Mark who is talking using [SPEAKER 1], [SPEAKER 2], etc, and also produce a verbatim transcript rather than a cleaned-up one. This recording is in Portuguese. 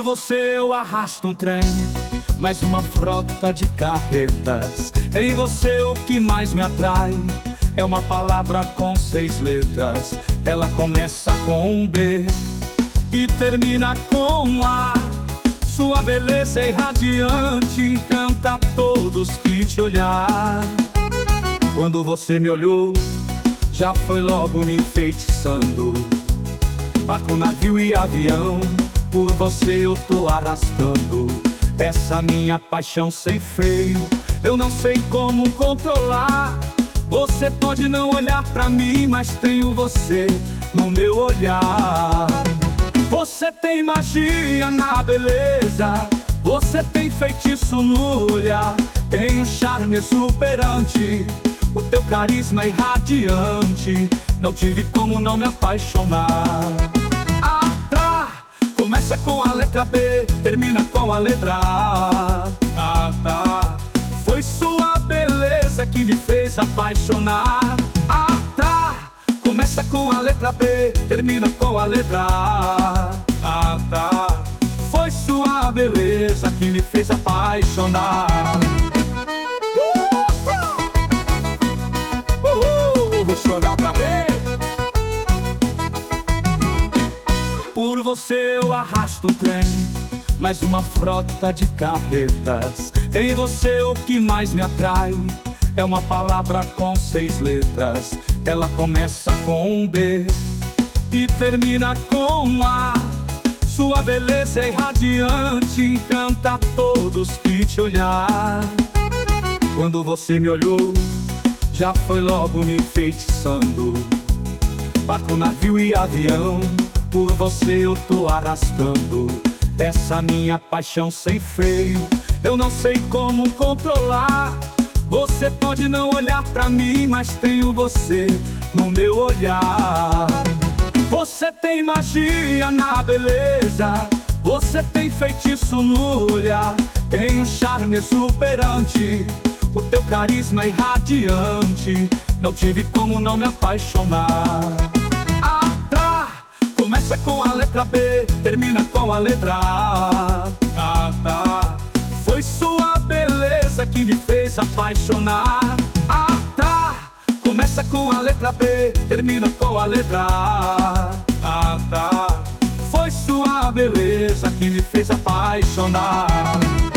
[SPEAKER 1] você eu arrasto um trem, mais uma frota de carretas. Em você o que mais me atrai é uma palavra com seis letras. Ela começa com um B e termina com um A. Sua beleza é irradiante, encanta a todos que te olhar. Quando você me olhou, já foi logo me enfeitiçando. Barco, navio e avião, por você eu tô arrastando. Essa minha paixão sem freio, eu não sei como controlar. Você pode não olhar pra mim, mas tenho você no meu olhar. Você tem magia na beleza, você tem feitiço no olhar. Tem um charme exuberante, o teu carisma é irradiante. Não tive como não me apaixonar. Ah, tá. Começa com a letra B, termina com a letra A. Ah, tá. Foi sua beleza que me fez apaixonar. Ah, tá. Começa com a letra B, termina com a letra A. Ah, tá. Foi sua beleza que me fez apaixonar. Uh, vou chorar pra ver. Por você eu arrasto um trem, mais uma frota de carretas. Em você o que mais me atrai é uma palavra com seis letras. Ela começa com um B e termina com um A. Sua beleza é irradiante, encanta a todos que te olhar. Quando você me olhou, já foi logo me enfeitiçando. Barco, navio e avião, por você eu tô arrastando. Essa minha paixão sem freio, eu não sei como controlar. Você pode não olhar pra mim, mas tenho você no meu olhar. Você tem magia na beleza, você tem feitiço no olhar. Tem um charme exuberante, o teu carisma é irradiante. Não tive como não me apaixonar. Ah, tá. Começa com a letra B, termina com a letra A. Ah, tá. Foi sua beleza que me fez apaixonar. Ah, tá. Começa com a letra B, termina com a letra A. Ah, tá. Foi sua beleza que me fez apaixonar.